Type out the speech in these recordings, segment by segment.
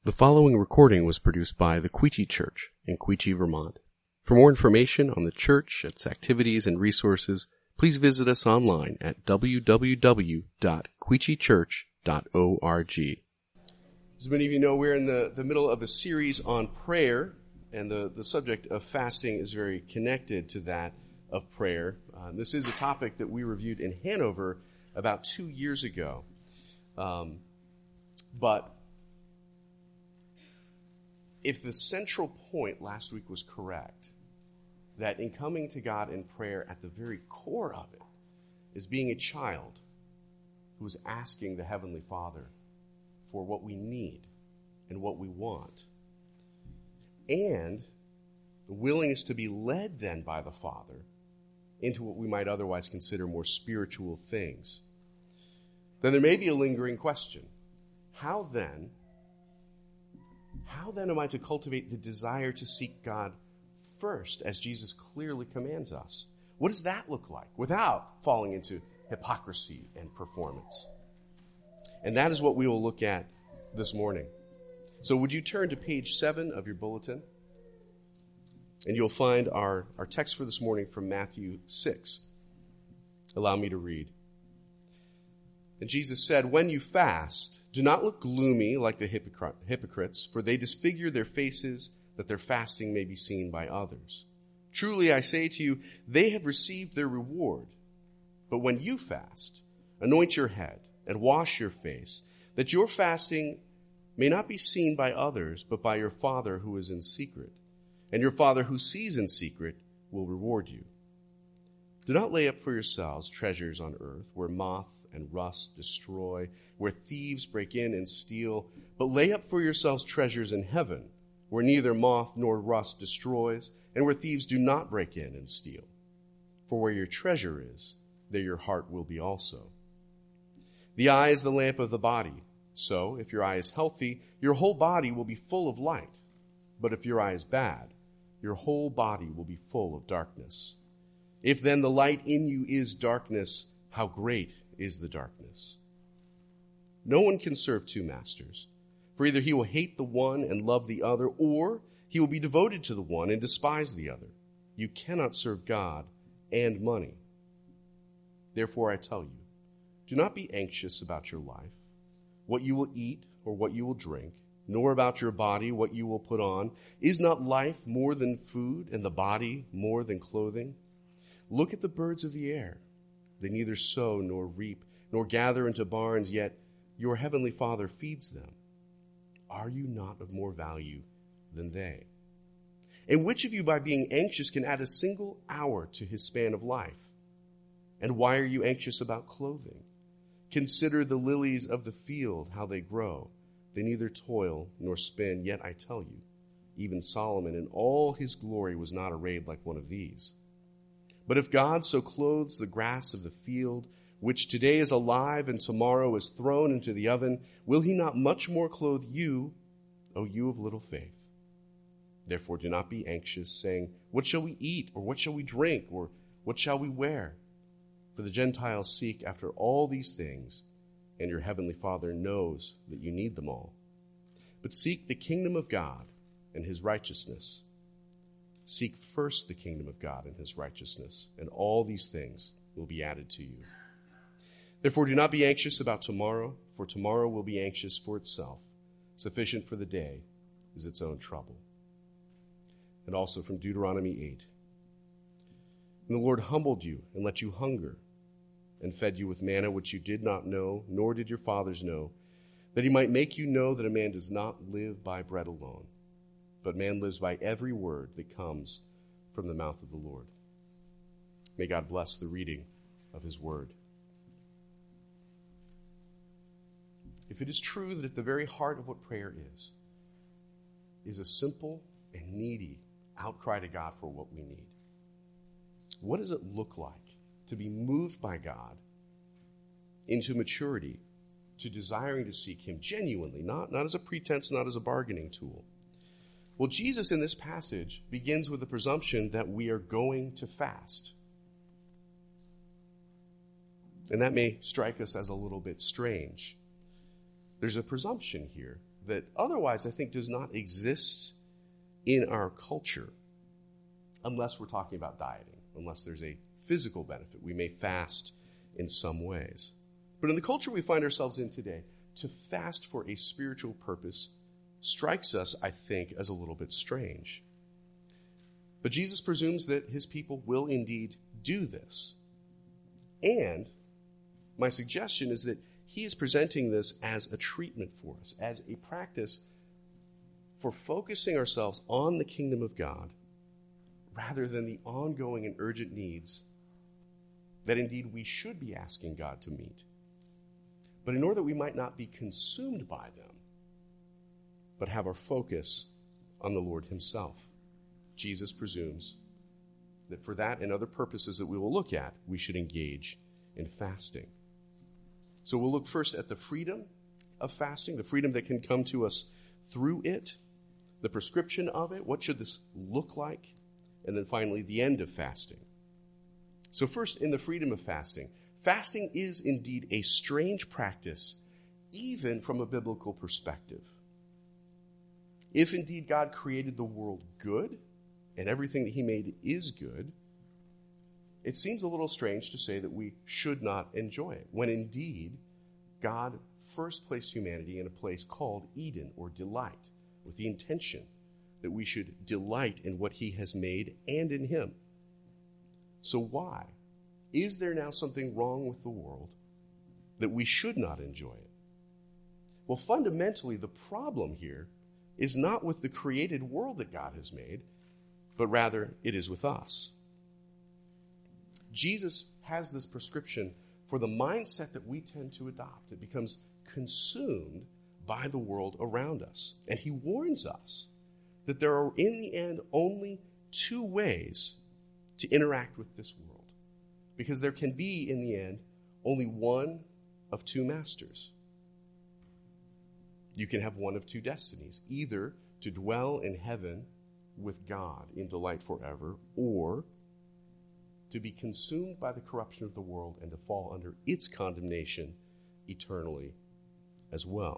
The following recording was produced by the Quechee Church in Quechee, Vermont. For more information on the church, its activities, and resources, please visit us online at www.quecheechurch.org. As many of you know, we're in the middle of a series on prayer, and the subject of fasting is very connected to that of prayer. This is a topic that we reviewed in Hanover about 2 years ago. But if the central point last week was correct, that in coming to God in prayer, at the very core of it is being a child who is asking the Heavenly Father for what we need and what we want, and the willingness to be led then by the Father into what we might otherwise consider more spiritual things, then there may be a lingering question. How then am I to cultivate the desire to seek God first, as Jesus clearly commands us? What does that look like without falling into hypocrisy and performance? And that is what we will look at this morning. So would you turn to page 7 of your bulletin? And you'll find our text for this morning from Matthew 6. Allow me to read. And Jesus said, "When you fast, do not look gloomy like the hypocrites, for they disfigure their faces that their fasting may be seen by others. Truly I say to you, they have received their reward. But when you fast, anoint your head and wash your face, that your fasting may not be seen by others, but by your Father who is in secret. And your Father who sees in secret will reward you. Do not lay up for yourselves treasures on earth, where moth and rust destroy, where thieves break in and steal, but lay up for yourselves treasures in heaven, where neither moth nor rust destroys, and where thieves do not break in and steal. For where your treasure is, there your heart will be also. The eye is the lamp of the body. So, if your eye is healthy, your whole body will be full of light. But if your eye is bad, your whole body will be full of darkness. If then the light in you is darkness, how great is the darkness? No one can serve two masters, for either he will hate the one and love the other, or he will be devoted to the one and despise the other. You cannot serve God and money. Therefore I tell you, do not be anxious about your life, what you will eat or what you will drink, nor about your body, what you will put on. Is not life more than food, and the body more than clothing? Look at the birds of the air. They neither sow nor reap, nor gather into barns, yet your heavenly Father feeds them. Are you not of more value than they? And which of you, by being anxious, can add a single hour to his span of life? And why are you anxious about clothing? Consider the lilies of the field, how they grow. They neither toil nor spin, yet I tell you, even Solomon in all his glory was not arrayed like one of these. But if God so clothes the grass of the field, which today is alive and tomorrow is thrown into the oven, will he not much more clothe you, O you of little faith? Therefore do not be anxious, saying, what shall we eat, or what shall we drink, or what shall we wear? For the Gentiles seek after all these things, and your heavenly Father knows that you need them all. But seek the kingdom of God and his righteousness. Seek first the kingdom of God and his righteousness, and all these things will be added to you. Therefore do not be anxious about tomorrow, for tomorrow will be anxious for itself. Sufficient for the day is its own trouble. And also from Deuteronomy 8. And the Lord humbled you and let you hunger, and fed you with manna which you did not know, nor did your fathers know, that he might make you know that a man does not live by bread alone, but man lives by every word that comes from the mouth of the Lord. May God bless the reading of his word. If it is true that at the very heart of what prayer is a simple and needy outcry to God for what we need, what does it look like to be moved by God into maturity, to desiring to seek him genuinely, not as a pretense, not as a bargaining tool? Well, Jesus in this passage begins with the presumption that we are going to fast. And that may strike us as a little bit strange. There's a presumption here that otherwise I think does not exist in our culture, unless we're talking about dieting, unless there's a physical benefit. We may fast in some ways. But in the culture we find ourselves in today, to fast for a spiritual purpose strikes us, I think, as a little bit strange. But Jesus presumes that his people will indeed do this. And my suggestion is that he is presenting this as a treatment for us, as a practice for focusing ourselves on the kingdom of God rather than the ongoing and urgent needs that indeed we should be asking God to meet. But in order that we might not be consumed by them, but have our focus on the Lord himself, Jesus presumes that for that and other purposes that we will look at, we should engage in fasting. So we'll look first at the freedom of fasting, the freedom that can come to us through it, the prescription of it, what should this look like, and then finally the end of fasting. So first, in the freedom of fasting, fasting is indeed a strange practice, even from a biblical perspective. If indeed God created the world good, and everything that he made is good, it seems a little strange to say that we should not enjoy it, when indeed God first placed humanity in a place called Eden, or delight, with the intention that we should delight in what he has made and in him. So why? Is there now something wrong with the world that we should not enjoy it? Well, fundamentally, the problem here is not with the created world that God has made, but rather it is with us. Jesus has this prescription for the mindset that we tend to adopt. It becomes consumed by the world around us. And he warns us that there are, in the end, only two ways to interact with this world. Because there can be, in the end, only one of two masters. You can have one of two destinies, either to dwell in heaven with God in delight forever, or to be consumed by the corruption of the world and to fall under its condemnation eternally as well.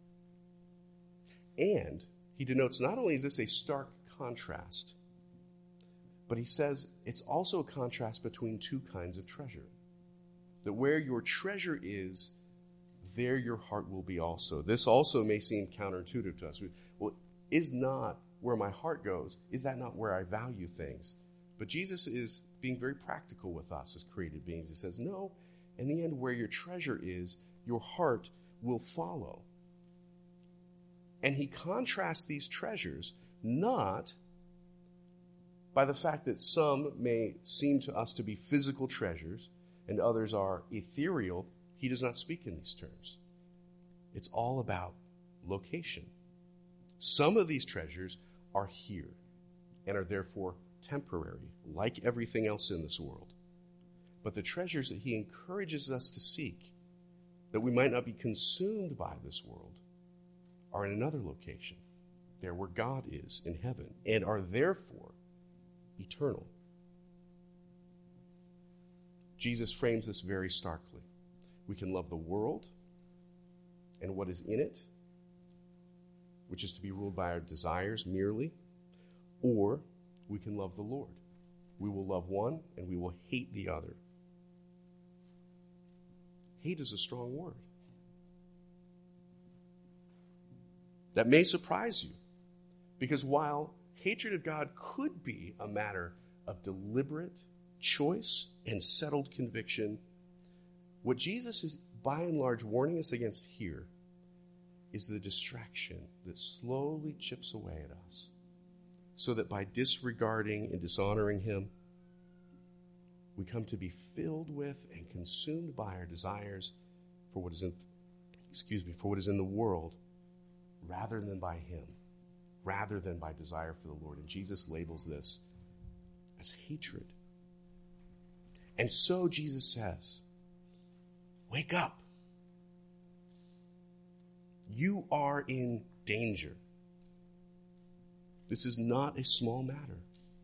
And he denotes not only is this a stark contrast, but he says it's also a contrast between two kinds of treasure. That where your treasure is, there your heart will be also. This also may seem counterintuitive to us. Well, is not where my heart goes, is that not where I value things? But Jesus is being very practical with us as created beings. He says, no, in the end, where your treasure is, your heart will follow. And he contrasts these treasures not by the fact that some may seem to us to be physical treasures and others are ethereal. He does not speak in these terms. It's all about location. Some of these treasures are here and are therefore temporary, like everything else in this world. But the treasures that he encourages us to seek, that we might not be consumed by this world, are in another location, there where God is in heaven, and are therefore eternal. Jesus frames this very starkly. We can love the world and what is in it, which is to be ruled by our desires merely, or we can love the Lord. We will love one and we will hate the other. Hate is a strong word. That may surprise you, because while hatred of God could be a matter of deliberate choice and settled conviction, what Jesus is by and large warning us against here is the distraction that slowly chips away at us, so that by disregarding and dishonoring him, we come to be filled with and consumed by our desires for what is in the world, rather than by him, rather than by desire for the Lord. And Jesus labels this as hatred. And so Jesus says, wake up. You are in danger. This is not a small matter.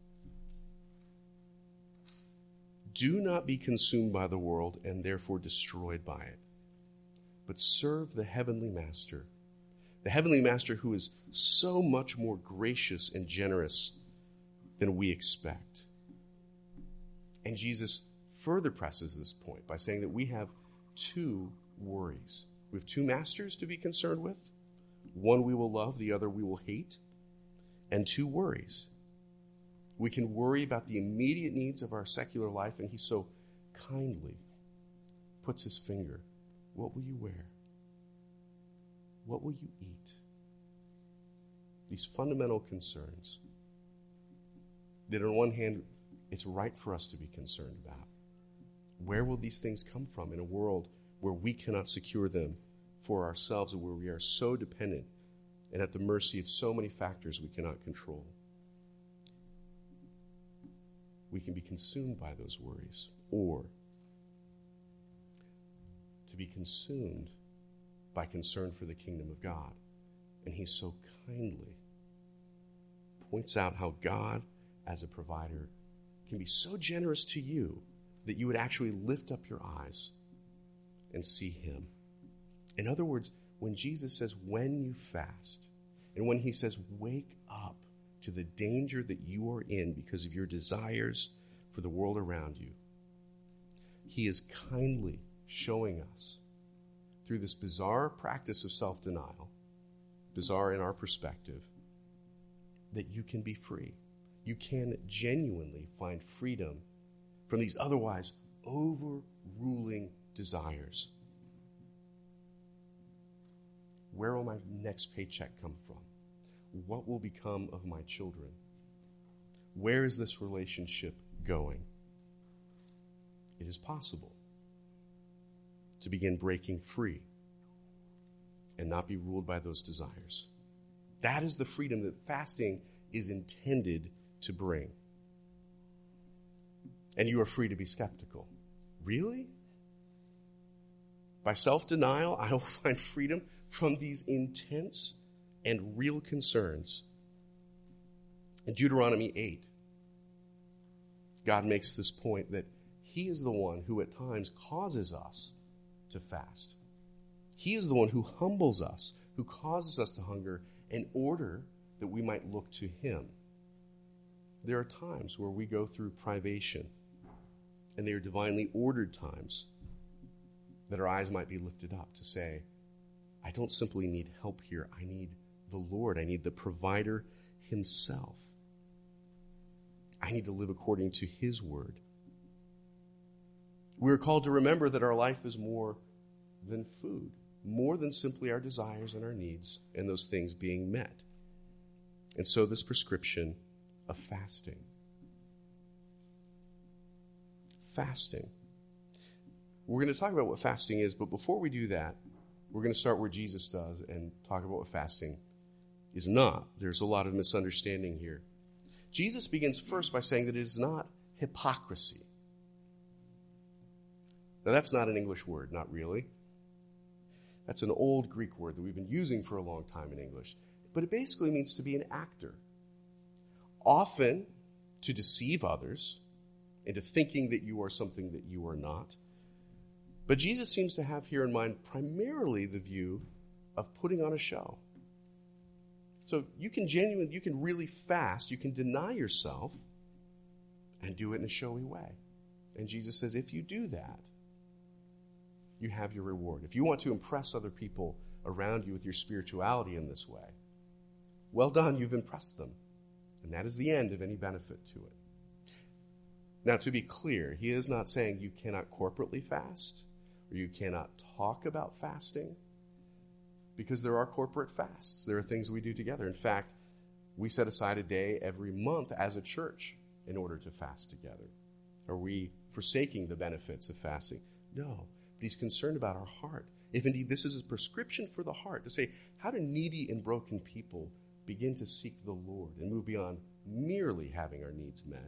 Do not be consumed by the world and therefore destroyed by it, but serve the heavenly master, The Heavenly Master who is so much more gracious and generous than we expect. And Jesus further presses this point by saying that we have two worries. We have two masters to be concerned with. One we will love, the other we will hate. And two worries. We can worry about the immediate needs of our secular life, and he so kindly puts his finger. What will you wear? What will you eat? These fundamental concerns that on one hand, it's right for us to be concerned about. Where will these things come from in a world where we cannot secure them for ourselves and where we are so dependent and at the mercy of so many factors we cannot control? We can be consumed by those worries, or to be consumed by concern for the kingdom of God. And he so kindly points out how God, as a provider, can be so generous to you that you would actually lift up your eyes and see him. In other words, when Jesus says, when you fast, and when he says, wake up to the danger that you are in because of your desires for the world around you, he is kindly showing us through this bizarre practice of self-denial, bizarre in our perspective, that you can be free. You can genuinely find freedom from these otherwise overruling desires. Where will my next paycheck come from? What will become of my children? Where is this relationship going? It is possible to begin breaking free and not be ruled by those desires. That is the freedom that fasting is intended to bring. And you are free to be skeptical. Really? By self-denial, I will find freedom from these intense and real concerns. In Deuteronomy 8, God makes this point that he is the one who at times causes us to fast. He is the one who humbles us, who causes us to hunger in order that we might look to him. There are times where we go through privation, and they are divinely ordered times that our eyes might be lifted up to say, I don't simply need help here. I need the Lord. I need the provider himself. I need to live according to his word. We are called to remember that our life is more than food, more than simply our desires and our needs and those things being met. And so this prescription of fasting. Fasting. We're going to talk about what fasting is, but before we do that, we're going to start where Jesus does and talk about what fasting is not. There's a lot of misunderstanding here. Jesus begins first by saying that it is not hypocrisy. Now, that's not an English word, not really. That's an old Greek word that we've been using for a long time in English. But it basically means to be an actor. Often to deceive others into thinking that you are something that you are not. But Jesus seems to have here in mind primarily the view of putting on a show. So you can really fast, you can deny yourself and do it in a showy way. And Jesus says, if you do that, you have your reward. If you want to impress other people around you with your spirituality in this way, well done, you've impressed them. And that is the end of any benefit to it. Now, to be clear, he is not saying you cannot corporately fast or you cannot talk about fasting, because there are corporate fasts. There are things we do together. In fact, we set aside a day every month as a church in order to fast together. Are we forsaking the benefits of fasting? No, but he's concerned about our heart. If indeed this is a prescription for the heart, to say, how do needy and broken people begin to seek the Lord and move beyond merely having our needs met?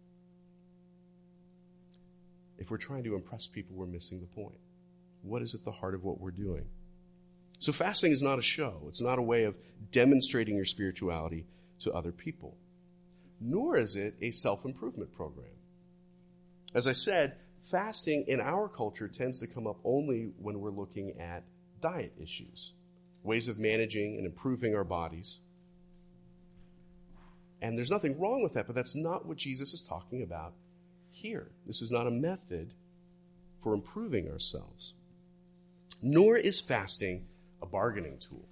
If we're trying to impress people, we're missing the point. What is at the heart of what we're doing? So fasting is not a show. It's not a way of demonstrating your spirituality to other people. Nor is it a self-improvement program. As I said, fasting in our culture tends to come up only when we're looking at diet issues. ways of managing and improving our bodies. And there's nothing wrong with that, but that's not what Jesus is talking about here. This is not a method for improving ourselves. Nor is fasting a bargaining tool.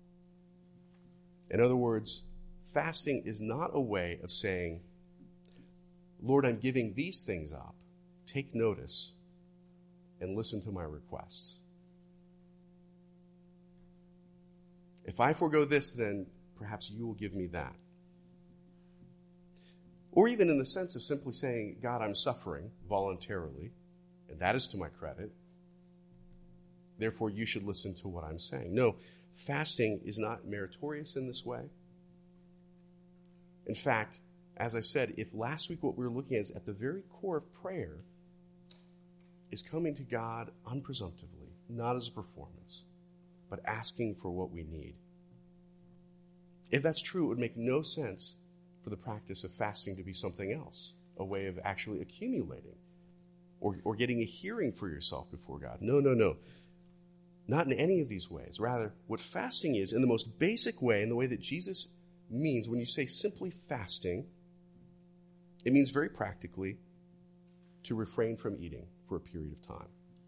In other words, fasting is not a way of saying, Lord, I'm giving these things up. Take notice and listen to my requests. If I forego this, then perhaps you will give me that. Or even in the sense of simply saying, God, I'm suffering voluntarily, and that is to my credit. Therefore, you should listen to what I'm saying. No, fasting is not meritorious in this way. In fact, as I said, if last week what we were looking at is at the very core of prayer is coming to God unpresumptively, not as a performance, but asking for what we need. If that's true, it would make no sense for the practice of fasting to be something else, a way of actually accumulating or getting a hearing for yourself before God. No. Not in any of these ways. Rather, what fasting is, in the most basic way, in the way that Jesus means, when you say simply fasting, it means very practically to refrain from eating for a period of time.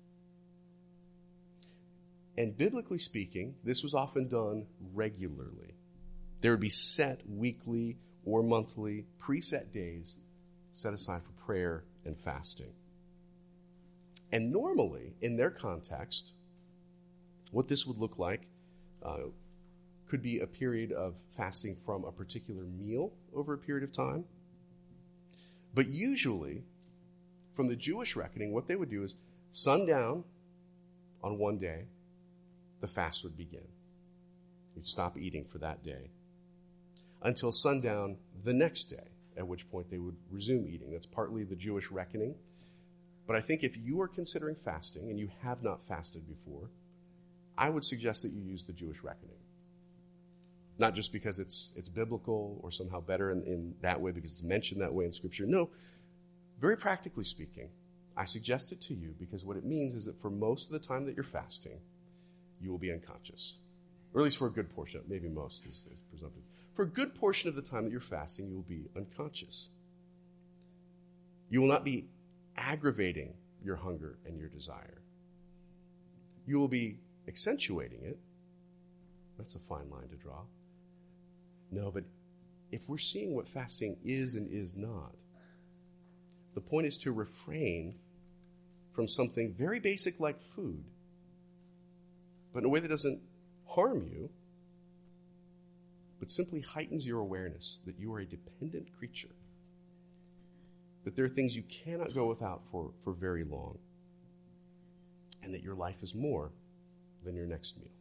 And biblically speaking, this was often done regularly. There would be set weekly or monthly preset days set aside for prayer and fasting. And normally, in their context, what this would look like could be a period of fasting from a particular meal over a period of time. But usually, from the Jewish reckoning, what they would do is sundown on one day, the fast would begin. You'd stop eating for that day until sundown the next day, at which point they would resume eating. That's partly the Jewish reckoning. But I think if you are considering fasting and you have not fasted before, I would suggest that you use the Jewish reckoning. Not just because it's biblical or somehow better in that way because it's mentioned that way in Scripture. No, very practically speaking, I suggest it to you because what it means is that for most of the time that you're fasting, you will be unconscious. Or at least for a good portion, maybe most is presumptive. For a good portion of the time that you're fasting, you will be unconscious. You will not be aggravating your hunger and your desire. You will be accentuating it. That's a fine line to draw. No, but if we're seeing what fasting is and is not, the point is to refrain from something very basic like food, but in a way that doesn't harm you, but simply heightens your awareness that you are a dependent creature, that there are things you cannot go without for very long, and that your life is more than your next meal.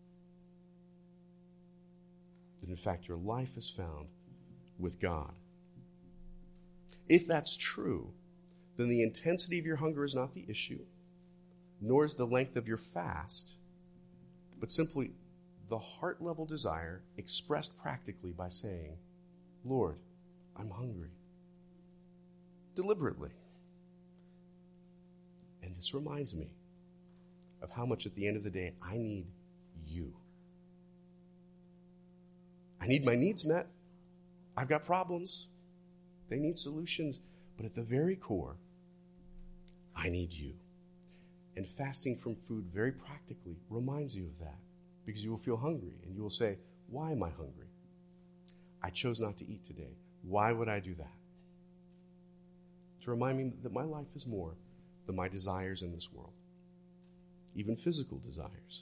That in fact your life is found with God. If that's true, then the intensity of your hunger is not the issue, nor is the length of your fast, but simply the heart-level desire expressed practically by saying, Lord, I'm hungry. Deliberately. And this reminds me of how much at the end of the day I need you. I need my needs met. I've got problems. They need solutions. But at the very core, I need you. And fasting from food very practically reminds you of that. Because you will feel hungry and you will say, why am I hungry? I chose not to eat today. Why would I do that? To remind me that my life is more than my desires in this world. Even physical desires.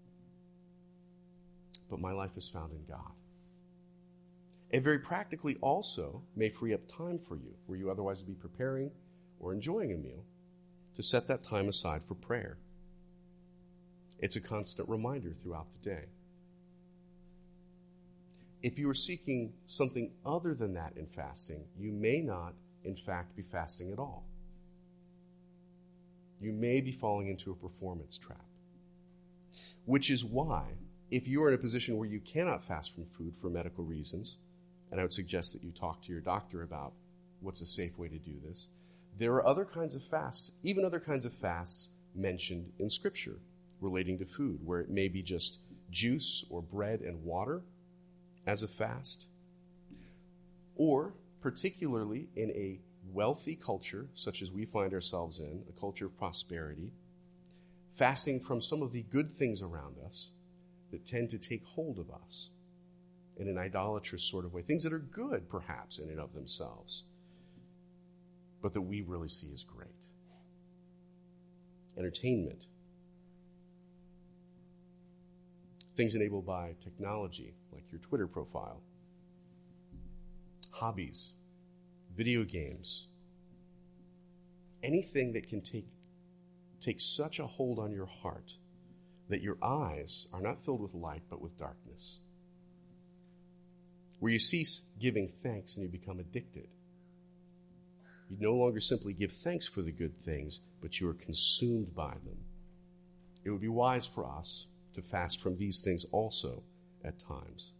But my life is found in God. It very practically also may free up time for you, where you otherwise would be preparing or enjoying a meal, to set that time aside for prayer. It's a constant reminder throughout the day. If you are seeking something other than that in fasting, you may not, in fact, be fasting at all. You may be falling into a performance trap. Which is why, if you are in a position where you cannot fast from food for medical reasons, and I would suggest that you talk to your doctor about what's a safe way to do this, there are other kinds of fasts, even other kinds of fasts mentioned in Scripture relating to food, where it may be just juice or bread and water as a fast, or particularly in a wealthy culture such as we find ourselves in, a culture of prosperity, fasting from some of the good things around us that tend to take hold of us in an idolatrous sort of way, things that are good perhaps in and of themselves, but that we really see as great. Entertainment, things enabled by technology, like your Twitter profile, hobbies, video games, anything that can take such a hold on your heart that your eyes are not filled with light but with darkness, where you cease giving thanks and you become addicted. You no longer simply give thanks for the good things, but you are consumed by them. It would be wise for us to fast from these things also at times,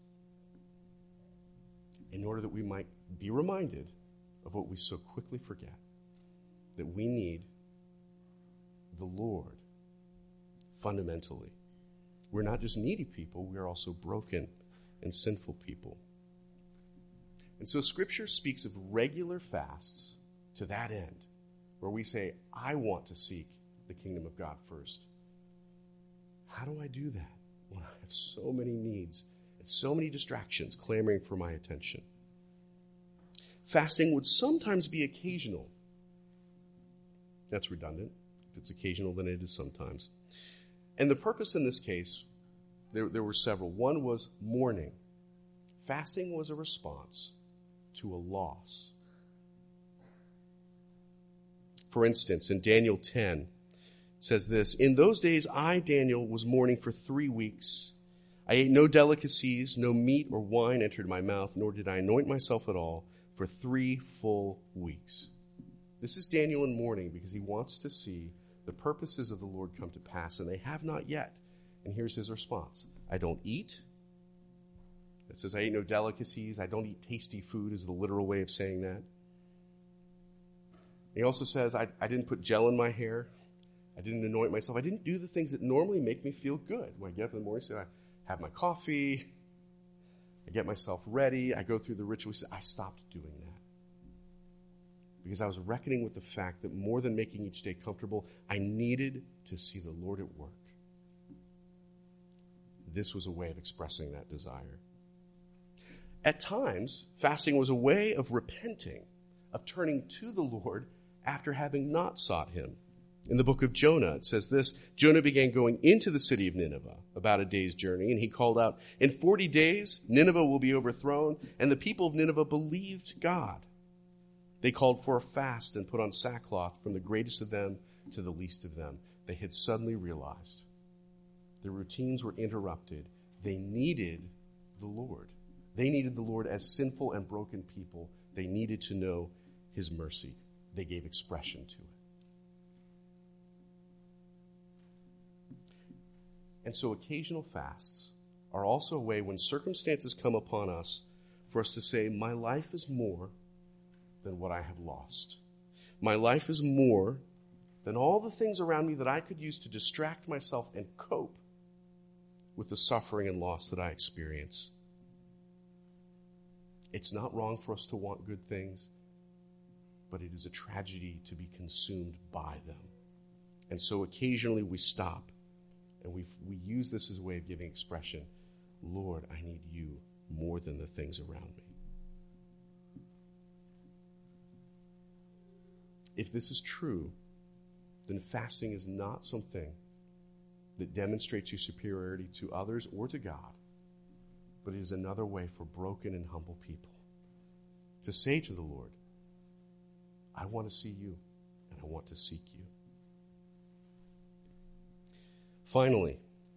in order that we might be reminded of what we so quickly forget, that we need the Lord fundamentally. We're not just needy people, we are also broken and sinful people. And so Scripture speaks of regular fasts to that end, where we say, I want to seek the kingdom of God first. How do I do that when I have so many needs and so many distractions clamoring for my attention? Fasting would sometimes be occasional. That's redundant. If it's occasional, then it is sometimes. And the purpose in this case, there were several. One was mourning. Fasting was a response to a loss. For instance, in Daniel 10, it says this, "In those days I, Daniel, was mourning for 3 weeks. I ate no delicacies, no meat or wine entered my mouth, nor did I anoint myself at all for 3 full weeks." This is Daniel in mourning because he wants to see the purposes of the Lord come to pass, and they have not yet. And here's his response. I don't eat. It says I ate no delicacies. I don't eat tasty food is the literal way of saying that. He also says, I didn't put gel in my hair. I didn't anoint myself. I didn't do the things that normally make me feel good. When I get up in the morning, I have my coffee. I get myself ready. I go through the rituals. I stopped doing that because I was reckoning with the fact that more than making each day comfortable, I needed to see the Lord at work. This was a way of expressing that desire. At times, fasting was a way of repenting, of turning to the Lord after having not sought him. In the book of Jonah, it says this, Jonah began going into the city of Nineveh, about a day's journey, and he called out, "In 40 days, Nineveh will be overthrown," and the people of Nineveh believed God. They called for a fast and put on sackcloth from the greatest of them to the least of them. They had suddenly realized their routines were interrupted. They needed the Lord. They needed the Lord as sinful and broken people. They needed to know his mercy. They gave expression to it. And so occasional fasts are also a way when circumstances come upon us for us to say, my life is more than what I have lost. My life is more than all the things around me that I could use to distract myself and cope with the suffering and loss that I experience. It's not wrong for us to want good things, but it is a tragedy to be consumed by them. And so occasionally we stop and we use this as a way of giving expression. Lord, I need you more than the things around me. If this is true, then fasting is not something that demonstrates your superiority to others or to God, but it is another way for broken and humble people to say to the Lord, I want to see you and I want to seek you. Finally,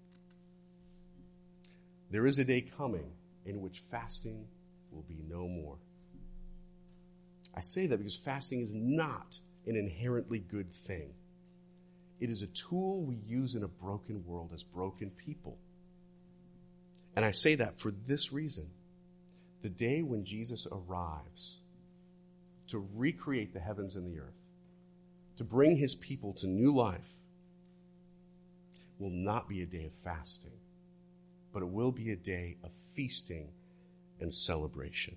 there is a day coming in which fasting will be no more. I say that because fasting is not an inherently good thing. It is a tool we use in a broken world as broken people. And I say that for this reason. The day when Jesus arrives to recreate the heavens and the earth, to bring his people to new life, will not be a day of fasting, but it will be a day of feasting and celebration.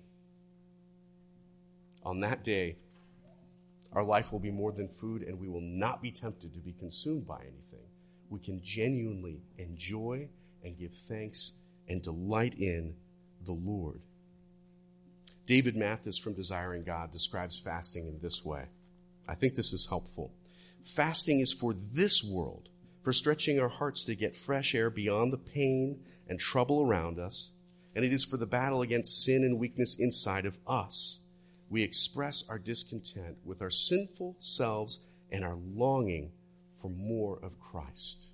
On that day, our life will be more than food, and we will not be tempted to be consumed by anything. We can genuinely enjoy and give thanks and delight in the Lord. David Mathis from Desiring God describes fasting in this way. I think this is helpful. Fasting is for this world, for stretching our hearts to get fresh air beyond the pain and trouble around us, and it is for the battle against sin and weakness inside of us. We express our discontent with our sinful selves and our longing for more of Christ.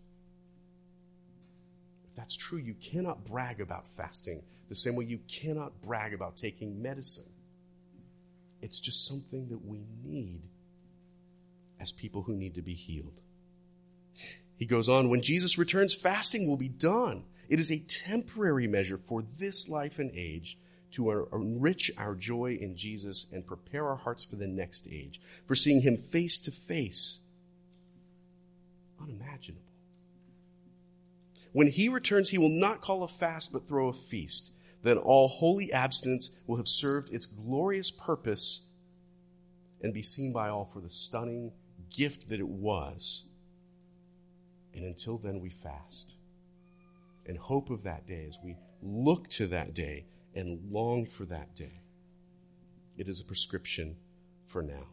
If that's true, you cannot brag about fasting the same way you cannot brag about taking medicine. It's just something that we need as people who need to be healed. He goes on, when Jesus returns, fasting will be done. It is a temporary measure for this life and age to enrich our joy in Jesus and prepare our hearts for the next age, for seeing him face to face. Unimaginable. When he returns, he will not call a fast, but throw a feast. Then all holy abstinence will have served its glorious purpose and be seen by all for the stunning gift that it was. And until then, we fast in hope of that day as we look to that day and long for that day. It is a prescription for now.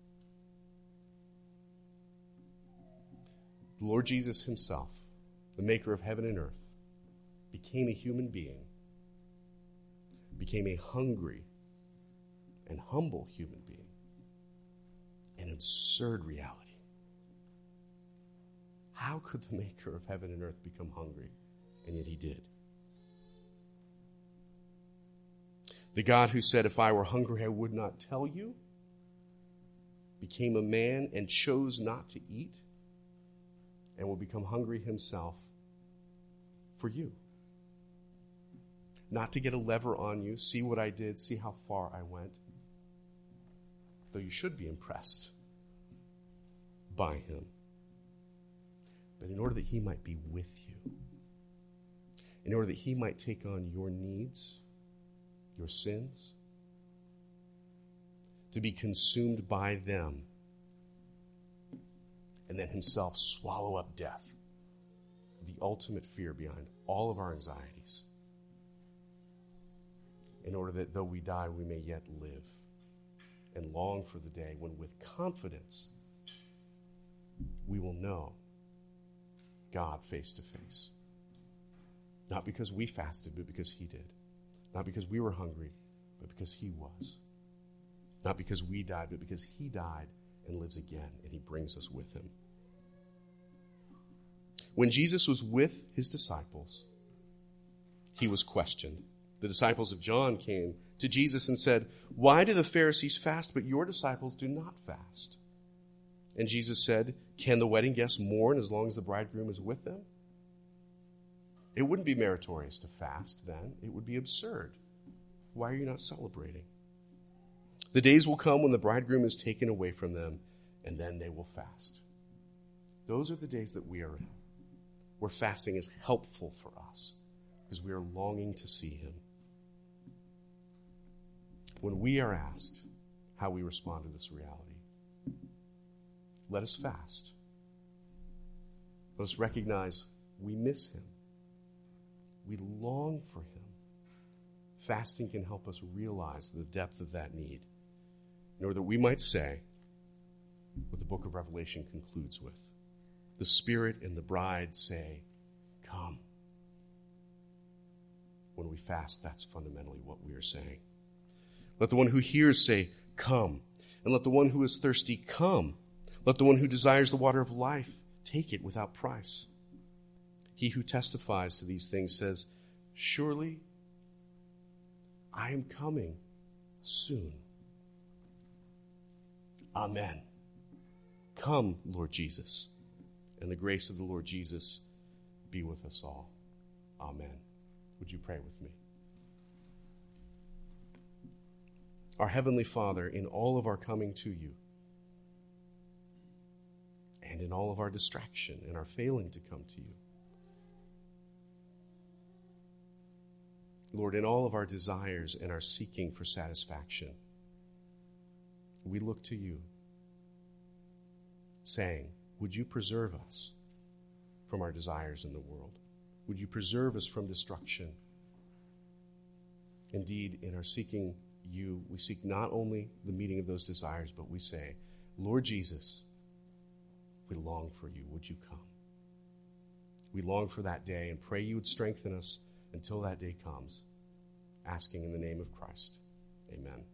The Lord Jesus himself, the maker of heaven and earth, became a human being, became a hungry and humble human being, an absurd reality. How could the maker of heaven and earth become hungry? And yet he did. The God who said, if I were hungry, I would not tell you, became a man and chose not to eat and will become hungry himself for you. Not to get a lever on you, see what I did, see how far I went. Though you should be impressed by him. But in order that he might be with you, in order that he might take on your needs, your sins, to be consumed by them, and then himself swallow up death, the ultimate fear behind all of our anxieties, in order that though we die, we may yet live and long for the day when with confidence we will know God face to face. Not because we fasted, but because he did. Not because we were hungry, but because he was. Not because we died, but because he died and lives again, and he brings us with him. When Jesus was with his disciples, he was questioned. The disciples of John came to Jesus and said, why do the Pharisees fast, but your disciples do not fast? And Jesus said, can the wedding guests mourn as long as the bridegroom is with them? It wouldn't be meritorious to fast then. It would be absurd. Why are you not celebrating? The days will come when the bridegroom is taken away from them, and then they will fast. Those are the days that we are in, where fasting is helpful for us because we are longing to see him. When we are asked how we respond to this reality, let us fast. Let us recognize we miss him. We long for him. Fasting can help us realize the depth of that need, in order that we might say what the book of Revelation concludes with. The Spirit and the bride say, come. When we fast, that's fundamentally what we are saying. Let the one who hears say, come. And let the one who is thirsty come. Let the one who desires the water of life take it without price. He who testifies to these things says, surely I am coming soon. Amen. Come, Lord Jesus. And the grace of the Lord Jesus be with us all. Amen. Would you pray with me? Our Heavenly Father, in all of our coming to you, and in all of our distraction and our failing to come to you, Lord, in all of our desires and our seeking for satisfaction, we look to you, saying, would you preserve us from our desires in the world? Would you preserve us from destruction? Indeed, in our seeking you, we seek not only the meeting of those desires, but we say, Lord Jesus, we long for you. Would you come? We long for that day and pray you would strengthen us until that day comes, asking in the name of Christ. Amen.